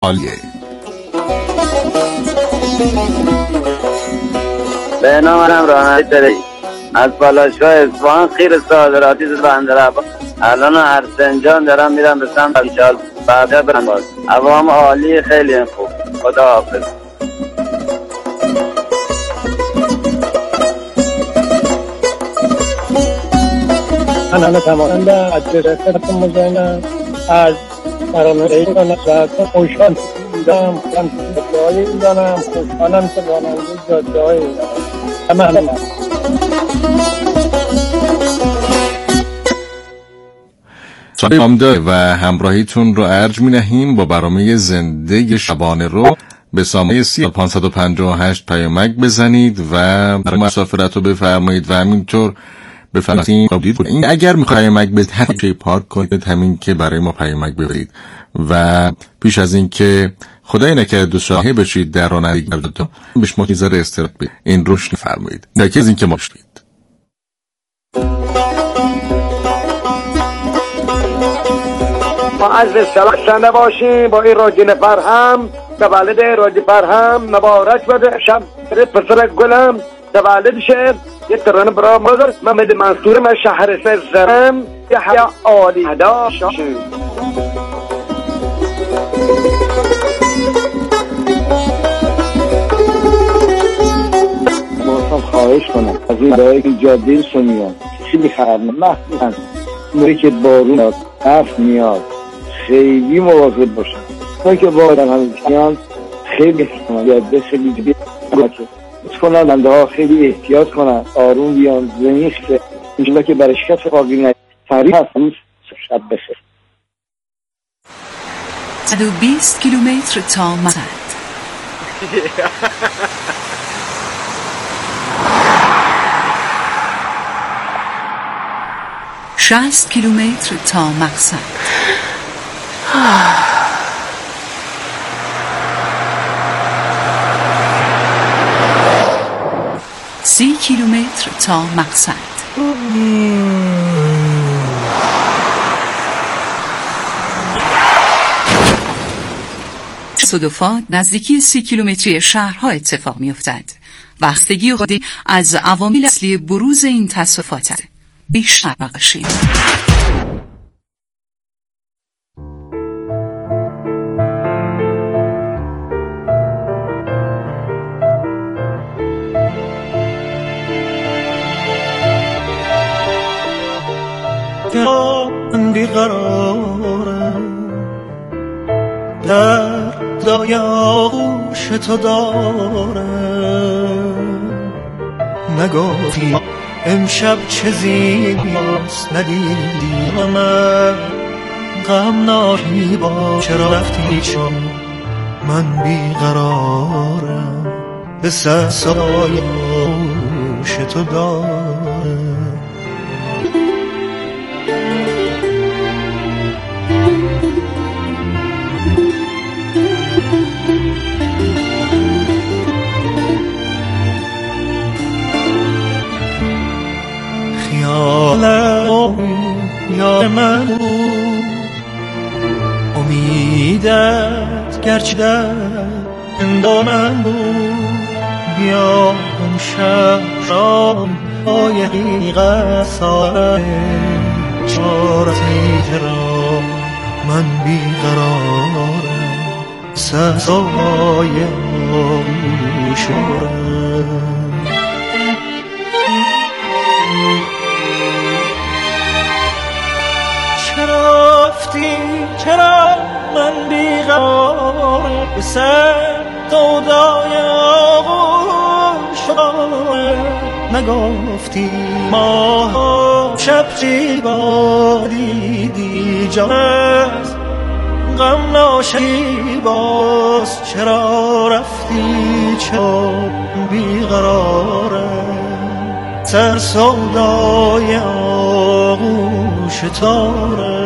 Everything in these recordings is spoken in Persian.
عالیه. به نام راننده تری از بالاشگاه اصفهان خیر صادراتی بندرعباس. الان ارسنجان دارم میرم به سمت ایشال بعدا برم باز. عوام عالی خیلی خوب. خدا حافظ. من تمام از جرفتم مزینم از برنامه ایران نصرت خوشحال بودم. من جایی میدانم خوشحالم که راننده جایی میدانم. سلام آمده و همراهیتون رو ارج می نهیم با برنامه زنده شبانه رو به سامانه 3558 پیامک بزنید و برای مسافرت رو بفرمایید و همینطور بفرمایید این اگر میخواید پیامک بدید هر پارک کنید همین که برای ما پیامک ببرید و پیش از این که خدای نکرده دو شاهه بشید در رانندگی بهش متیزر استراحت بدید این روش نفرمایید نکه از این که ما شدید. ما عرض سلام باشیم با این راجین فرهم تولد راجی فرهم مبارک بده شب پسر گلم تولدشه یه ترانه برای مادر محمد منصور من شهر سرم یحیی عالی ادا شد. باستم خواهش کنم از این برای که جاده سونیان خیلی خراب محضن موقعی که بارون هفت میاد خیلی مواظب باشن موقعی که بارون همیان خیلی جاده خیلی جدید کنن بنده ها خیلی احتیاط کنن آروم بیان زنیخته اینجا که برای شکست خواهی نید تاریخ هست شب بخیر. 120 کیلومتر تا مقصد. 60 کیلومتر تا مقصد. 30 کیلومتر تا مقصد. تصادفات نزدیکی 30 کیلومتری شهرها اتفاق می‌افتد. بستگی خود از عوامل اصلی بروز این تصادفات است. بیشتر باشید. من بیقرارم در دای آغوش تو دارم نگفتی امشب چه زیباست ندیدی و من غمناکی با چرا رفتی چون من بیقرارم به صدای آغوش تو دارم یا من امیدت گرچه در اندامم بود بیا امشب شام های حقیقت ساره چارتی را من بیقرارم سزای آغوشم چرا من بیقرار به سر دودای آغوشم نگفتی ما شب چی با دیدی جانت غم ناشی باز چرا رفتی چرا بیقرارم سر سودای آغوش تارم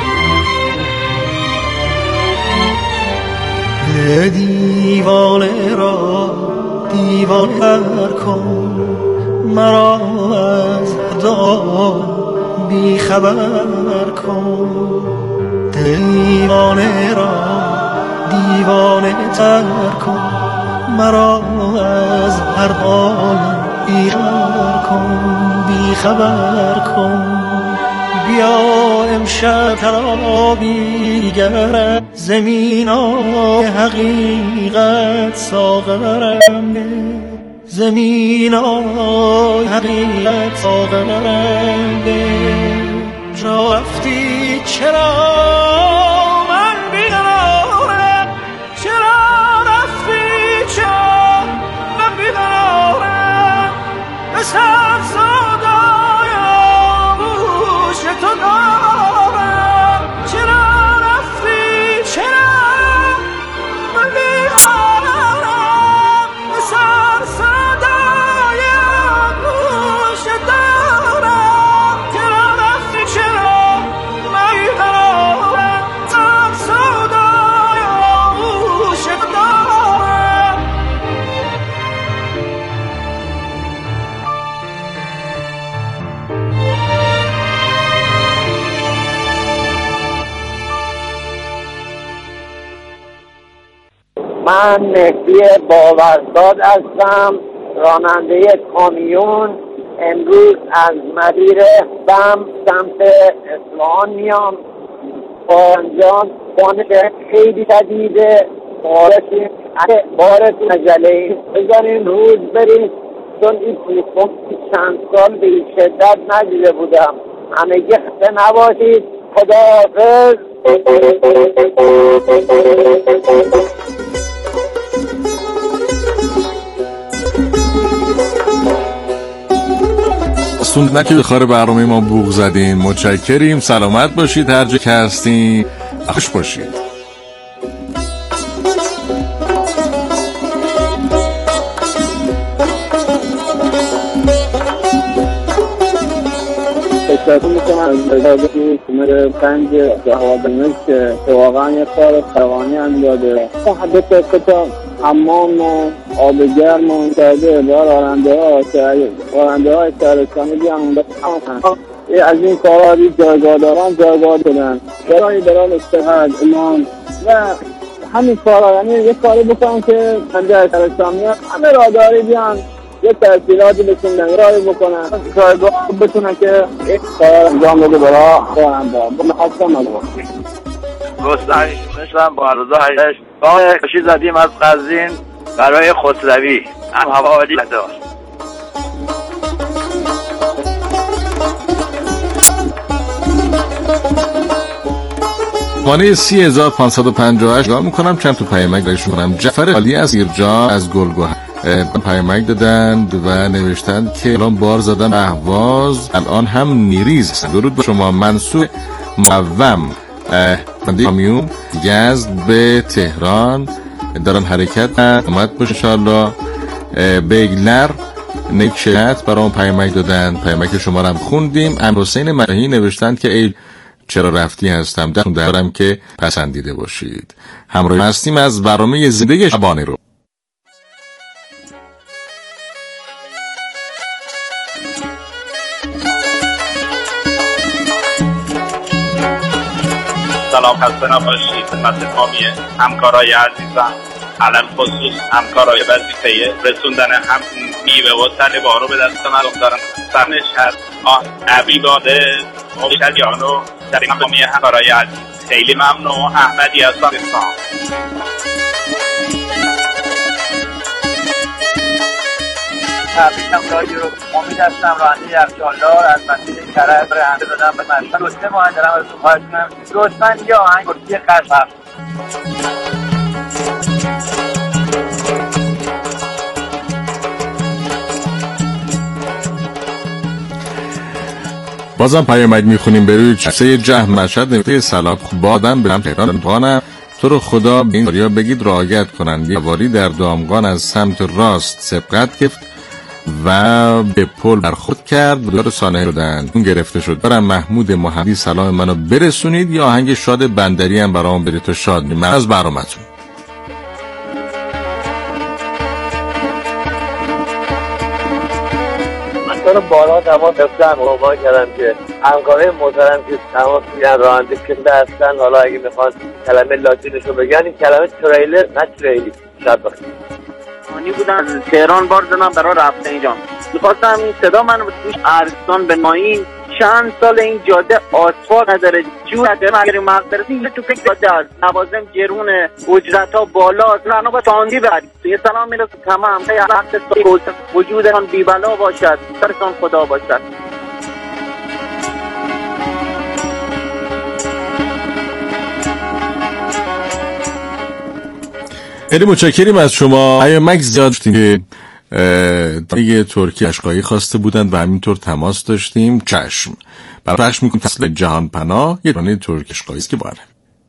دیوانه دیوانه کن مرا از خدا بی خبر کن دیوانه را دیوانه تر کن مرا از هر حال بی خبر کن بی خبر کن بیا امشب ترابی گرم زمین آی حقیقت ساغرم زمین آی حقیقت ساغرم جا رفتی چرا من بیدارم چرا رفتی چرا من بیدارم به سر صدای آغوش تو دارم چرا رفتی چرا من بیدارم به سر صدای آغوش دارم چرا رفتی چرا من بیدارم سر صدای آغوش دارم من مهدی باورزاد هستم، راننده کامیون. امروز از مدیر بم سمت اصفهان میام. انجام بانش خیلی شدیده، بارشیم بارتون عجله بذارین روز برید، چون این تلفن چند سال به این شدت ندیده بودم. همگی خسته نباشید. خداحافظ. سوندن که بخار برنامه ما بوق زدین. متشکریم. سلامت باشید هر جا که هستین. خوش باشید. اشتراکی میکنم از بزرگی کمر 5 جهادمش که واقعا یک کار فراوانی هم داده. حدث کتا حمام و آب گرم و کرده بار راننده های شهرستانی بیان اونده از این کارها دید جایگاهداران جایگاه دادن برای برای استحاد ایمان و همین کارها، یعنی یک کاری بکنم که پنجه شهرستانی همه راداری بیان یک تحصیلاتی بکنن رای بکنن جایگاه بتونن که یک کار انجام بده برای راننده ها. بخواستم از رستمی میشم با عرضه هشت راه کشی زدیم از قزوین برای خسروی. هم هوا عالی داشت. مانه 30558 نگاه میکنم چند تا پیامک برایشون کنم. جعفر علی از ایرجا از گلگوه پیامک دادند و نوشتند که الان بار زدن اهواز الان هم نیریز. درود به شما. منصور معوم کامیون یزد به تهران دارن حرکت اومد باشه انشاءالله. بیگلر نکشت برام پیامک دادن. پیامک شما رو هم خوندیم. امرحسین مدحی نوشتند که ای چرا رفتی هستم دارم که پسندیده باشید. همراه هستیم از برنامه زندگی شبانه رو. سلام، خسته نباشید. خدمت تمامی همکارای عزیزم، علم خصوص همکارای وظیفه رسوندن هم میوه و طلب‌ها رو به دست مردم دارن. سرنش هست عبی باده موشدیان و تمامی همکارای عزیز خیلی ممنون. احمدی از پاکستان. تبریکم رادیو رو امید هستم، راننده یخچالدار از مسیر کرج راننده دادم به مشهد. لطفاً مهندرم از تو خواهش کنم لطفاً یه آهنگ کرسی قش هست. بازم پیامک میخونیم بروی چسه جهم مشهد. نوشته سلام بادم برم تهران بانم تو رو خدا به این کاریا بگید رعایت کنند. یه واری در دامغان از سمت راست سبقت گرفت و به پل برخورد کرد و دار سانحه شدند. اون گرفته شد. برم محمود محمدی سلام منو برسونید. یا آهنگ شاد بندری هم برام برید تو شاد من از برامتون. دکتر بالا تماس گرفتن عنوان کردن که همکارای محترم که تماس میگن راننده که هستن، حالا اگه میخوان کلمه لاتینشو بگن، این کلمه تریلر نه تریلی شاید بخیر آنی بودن از تهران بار زدم برای رفته اینجا. میخواستم این صدا من به توش ارزستان به مایین چند سال این جاده آسفالت نداره، جور نداره. اگر این مقدرسی اینجا تو فکر جاده هست، نوازم جرونه، اجرت ها بالا هست، رنو با تاندی برد. یه سلام میرسه تمام یه وقت وجودتان بیبلا باشد، سرتان خدا باشد. خیلی متشکریم از شما. پیامک زیاد داشتیم که دیگه ترکیه اشقایی خواسته بودند و همینطور تماس داشتیم. چشم برای پخش میکنیم فصل جهان پناه، یه راننده ترک اشقایی است که باره.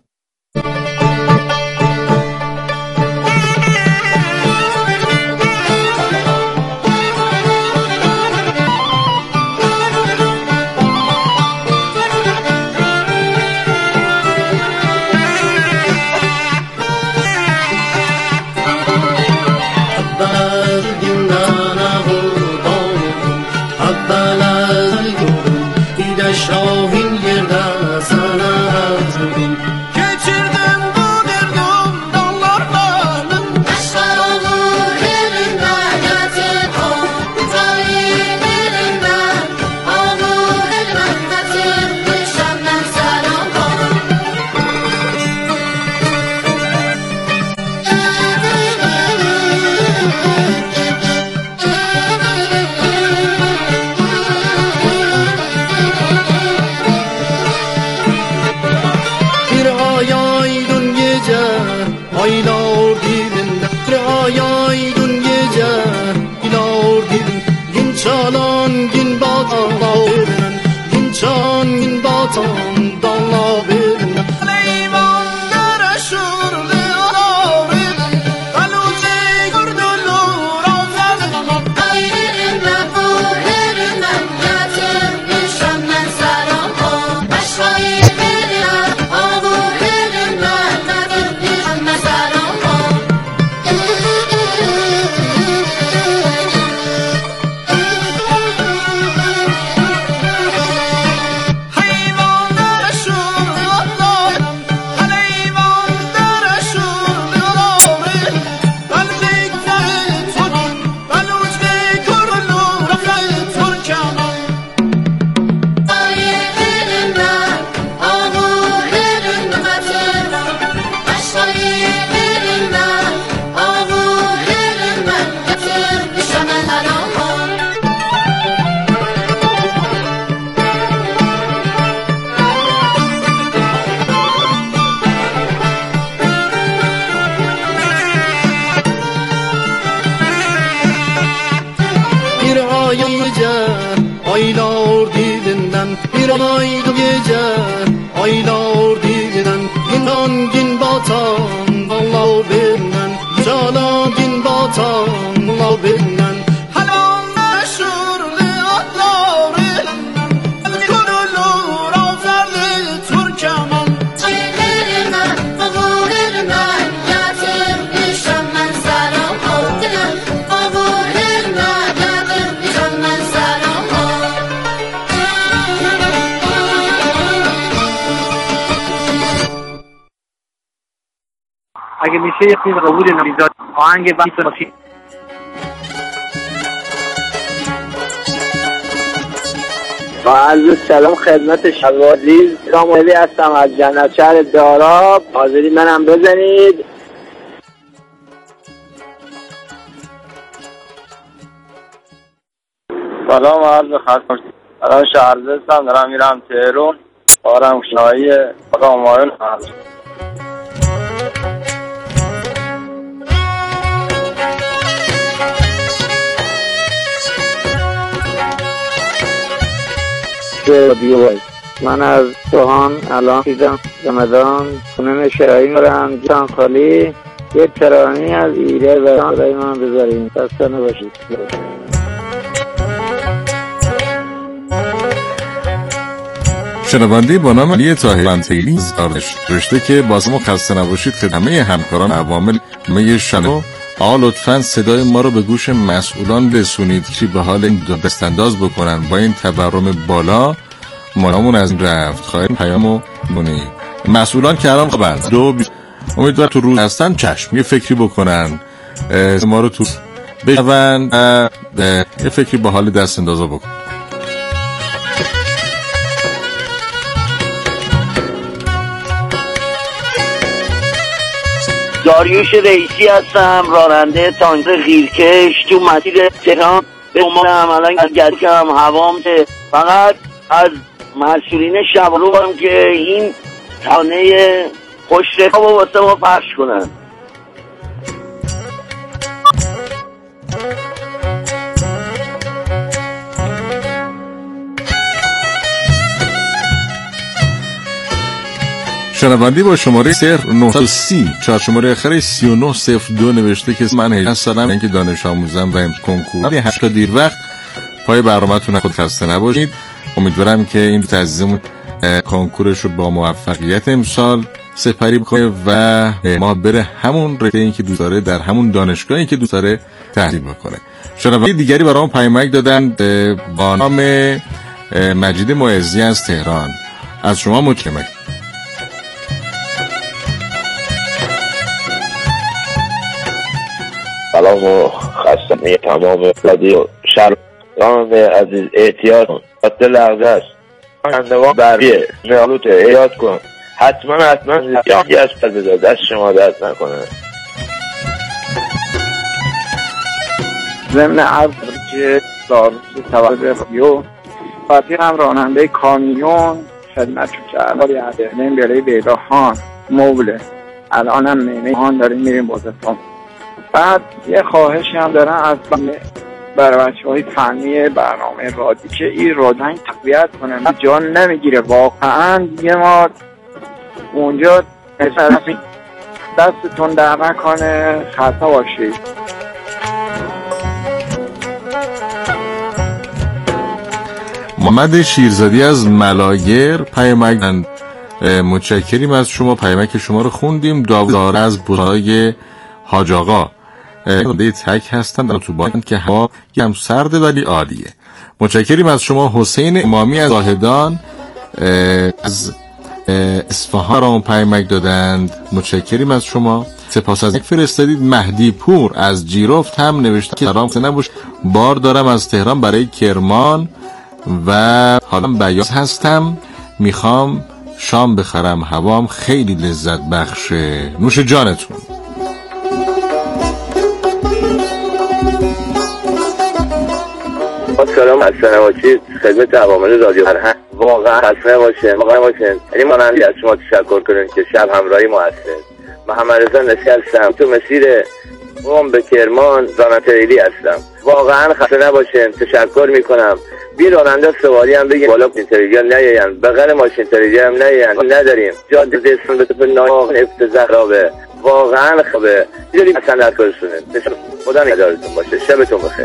اگه میشه یه چیز قبول نمیداد آهنگ بحث باشی. با عرض سلام خدمت شما عزیز، رامولی هستم از جنت شهر داراب. حاضری منم بزنید. سلام عرض خدمت الان شهرزه هستم، دارم میرم تهران. بارم شنایی آقا همایون هست. من از سوهان الان دیدم رمضان خونه شهری میرم جان خالی. یه ترانه از ایره و برای من بذاریم. خسته نباشید. شنونده با نام علی طاهری منطقی رشته که بازم خسته نباشید خدمه همکاران عوامل همه شنو آقا لطفاً صدای ما رو به گوش مسئولان رسونید که به حال این دستانداز بکنن. با این تورم بالا مالامون از این رفت. خواهیم پیامو بونید مسئولان که الان خبرند امیدوارم تو روز هستن چشم یه فکری بکنن ما رو تو بشون یه فکری با حال دست اندازا بکن. داریوش رئیسی هستم، راننده تانکر غیرکش تو مسیر تهران به عمان. الان گرکم هوام فقط از مسئولین شبرو هم که این تانه خوشرفا با واسه ما پخش کنن. شنوندی با شماره 0930 4 شماره آخر 3902 نوشته که من 18 سالم، اینکه دانش آموزم و امتحان کنکور. ولی 8 دیر وقت پای برنامه‌تون خود خسته نباشید. امیدوارم که این عزیزمون کنکورش رو با موفقیت امسال سپری بکنه و ما بره همون رشته‌ای که دوست داره در همون دانشگاهی که دوست داره تحصیل بکنه. شنونده دیگری برام پیامک دادن با نام مجید معزی از تهران. از شما متشکرم. سلام و خستگی تمام رادیو شهران عزیز، احتیاط کن، حتی لحظه است شنوان بریه نالوت احتیاط کن، حتما یکی از پس بذار، دست شما درد نکنه. ضمن عرض که داروس توسط رادیو فاتی هم راننده کامیون خدمت کرد ولی عدنیم برای بیداهان موبله الانم میمهان داریم میریم بازستان. بعد یه خواهشی هم دارن از برای بچه‌های فنی برنامه رادی که این رادنگ تقویت کنن، جان نمیگیره واقعا. دیگه ما اونجا دستتون در نکنه خطا باشید. محمد شیرزادی از ملایر پیامک متشکریم از شما. پیامک شما رو خوندیم. داوود از بوهای حاج آقا ده تک هستن در اتوبان که هوا هم سرده ولی عالیه. متشکریم از شما. حسین امامی از زاهدان از اصفهان را پیامک دادند. متشکریم از شما. سپاس از یک فرستادید. مهدی پور از جیرفت هم نوشته که سلام نباش، بار دارم از تهران برای کرمان و حالا بیاض هستم، میخوام شام بخرم، هوام خیلی لذت بخشه. نوش جانتون. سلام از سنواچی خدمت عوامل رادیو فرهنگ. واقعا خسته باشین یعنی مانندی از شما تشکر کنیم که شب همراهی ما هستید. محمد رضا نشستم تو مسیر قم به کرمان، راننده ریلی هستم. واقعا خسته نباشین، تشکر میکنم. بی راننده سواری هم بگیم بالا تریلیان نیاین، بغل ماشین تریلیان هم نیاین، نداریم جاده دستون به طب ناغ افتضاح رابه. واقعا خوبه یه اصلا نکنسونه. خدا نگهدارتون باشه. شبتون بخیر.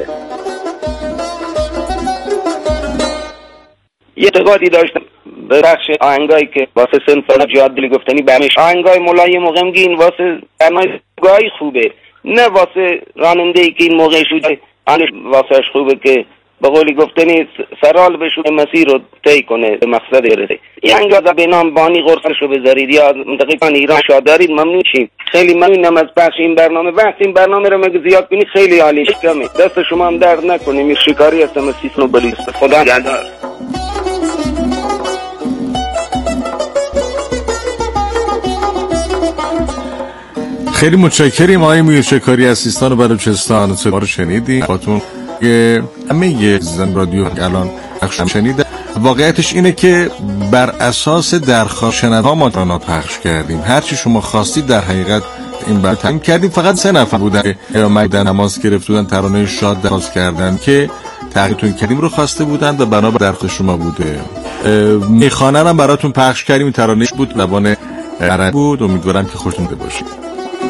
یه اعتقادی داشتم به بخش آهنگایی که واسه سنفال جهاد دلی گفتنی بهمش آهنگای مولای مغمگین واسه آهنگای خوبه، نه واسه راننده‌ای که این موقع شده آنش واسهش خوبه که به قولی گفتنی سرال بشوده مسیر رو طی کنه به مقصد برسه. این آهنگا به نام بانی قرصش رو بذارید یا منطقه ایران شاد دارید ممنون شیم. خیلی ممنونم از بخش این برنامه. وقت این برنامه رو مگه زیاد کنی خیلی عالی شکمه. دست شما هم درد نکنه. این شکاری هستم از سیسنو بلوست. خدا نگهدار. خیلی متشکریم آقای میرشکاری از سیستان و بلوچستان. صدا رو شنیدیم خاطون که همه زن رادیو الان پخش شنیده. واقعیتش اینه که بر اساس درخواست شنونده ما ترانه پخش کردیم. هر چی شما خواستید در حقیقت این بار تعیین کردیم. فقط 3 نفر بودن یا مگدن نماز گرفته بودن ترانه شاد درخواست کردن که تغییرتون کردیم رو خواسته بودن و بنا به درخواست شما بوده. میخوانه هم براتون پخش کردیم. ترانهش بود لبان عربی بود. امیدوارم که خوشتون باشید.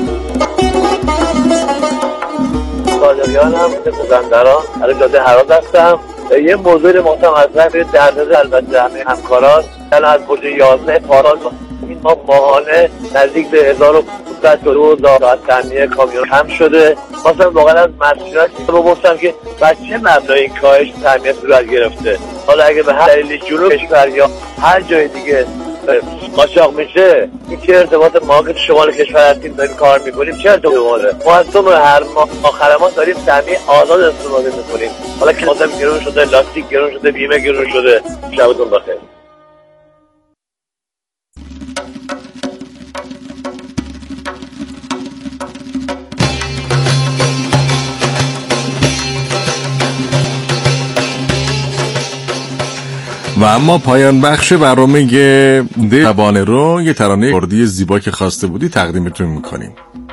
سالمیانم مزندران از جاده هرات هستم. یه موضوع محتم از نفر دردازه البته همه همکاران از برج 11 پاراز این ما ماهانه نزدیک به 1500 تا 2000 ساعت تعمیر کامیون کم شده. مثلا واقعا از مسئولیت رو گفتم که بچه مبنای این کاهش تعمیر صورت گرفته. حالا اگه به هر دلیل جنوب کشور یا هر جای دیگه قاچاق میشه، این چه ارتباط ما که شمال کشور هستیم داریم کار میکنیم چه ارتباطه؟ ما از هر ماه آخر ما داریم تعمیر آزاد استفاده میکنیم. حالا که آدم گرون شده، لاستیک گرون شده، بیمه گرون شده. شبتون بخیر. و اما پایان بخش برنامه شبانه رو یه ترانه کردی زیبا که خواسته بودی تقدیمتون میکنیم.